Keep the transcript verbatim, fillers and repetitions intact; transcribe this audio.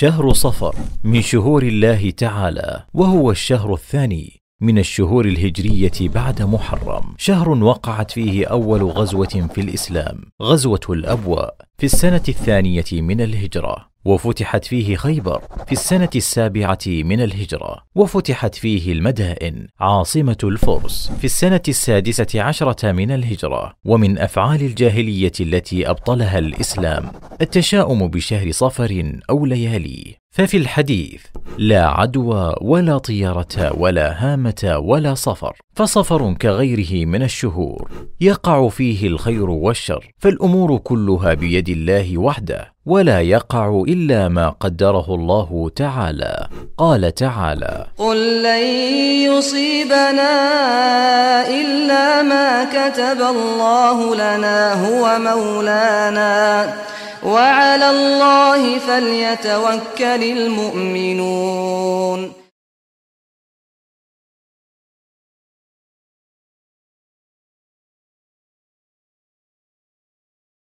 شهر صفر من شهور الله تعالى، وهو الشهر الثاني من الشهور الهجرية بعد محرم، شهر وقعت فيه أول غزوة في الإسلام، غزوة الأبواء، في السنة الثانية من الهجرة، وفتحت فيه خيبر في السنة السابعة من الهجرة، وفتحت فيه المدائن عاصمة الفرس في السنة السادسة عشرة من الهجرة. ومن أفعال الجاهلية التي أبطلها الإسلام التشاؤم بشهر صفر أو لياليه، ففي الحديث: لا عدوى ولا طيرة ولا هامة ولا صفر، فصفر كغيره من الشهور يقع فيه الخير والشر، فالأمور كلها بيد الله وحده، ولا يقع إلا ما قدره الله تعالى. قال تعالى: قل لن يصيبنا إلا ما كتب الله لنا هو مولانا وعلى الله فليتوكل المؤمنون.